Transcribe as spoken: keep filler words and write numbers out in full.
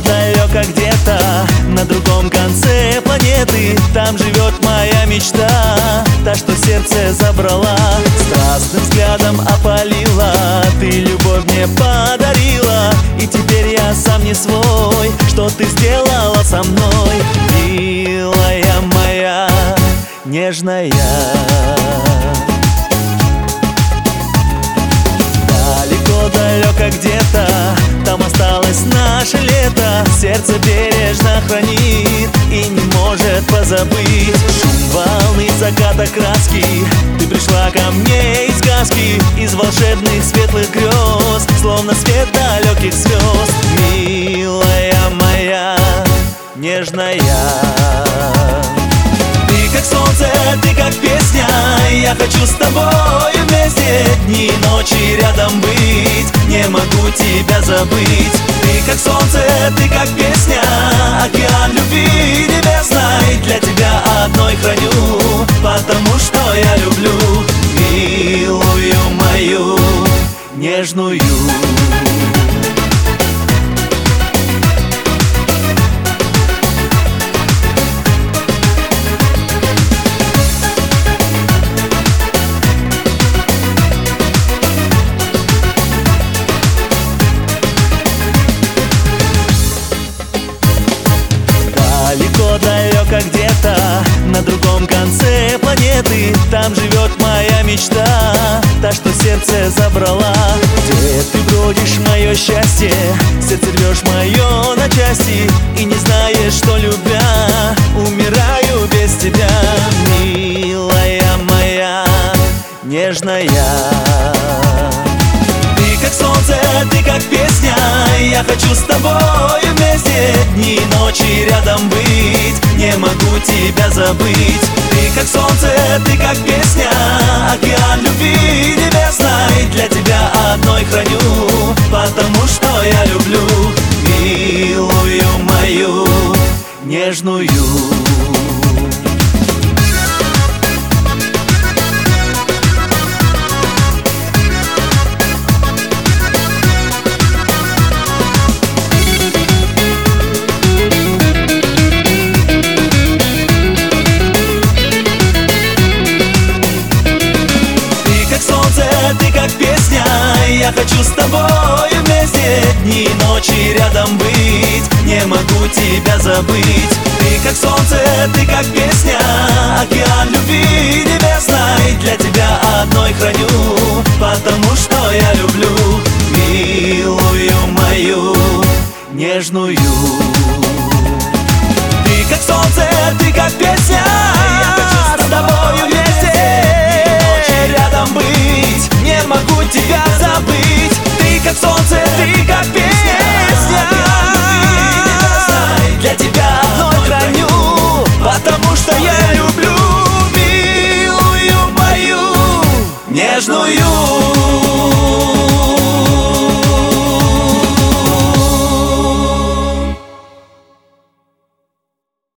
далеко где-то на другом конце планеты. Там живет моя мечта, та, что сердце забрала, страстным взглядом опалила. Ты любовь мне подарила, и теперь я сам не свой. Что ты сделала со мной, милая моя, нежная? Далеко-далеко где-то там осталось наше лето. Сердце бережно хранит и не может позабыть шум волны, заката, краски. Ты пришла ко мне из сказки, из волшебных светлых грез, словно свет далеких звезд. Милая моя, нежная, ты как солнце, ты как песня. Я хочу с тобой вместе дни и ночи рядом быть. Не могу тебя забыть. Ты как солнце, ты как песня. Океан любви небесной для тебя одной храню, потому что я люблю милую мою, нежную. Далеко-далеко где-то на другом конце планеты. Там живет моя мечта, та, что сердце забрала. Где ты бродишь, мое счастье? Сердце рвешь мое на части, и не знаешь, что любя, умираю без тебя. Милая моя, нежная, ты как солнце, ты как песня. Я хочу с тобой вместе дни и ночи рядом быть. Не могу тебя забыть. Ты как солнце, ты как песня. Океан любви небесной для тебя одной храню, потому что я люблю милую мою, нежную. Ты как песня, я хочу с тобой вместе дни и ночи рядом быть. Не могу тебя забыть. Ты как солнце, ты как песня. Океан любви небесной для тебя одной храню, потому что я люблю милую мою, нежную. Ты как солнце, ты как песня. Я хочу с тобой вместе рядом быть. Не могу тебя забыть. Ты как солнце, ты как песня.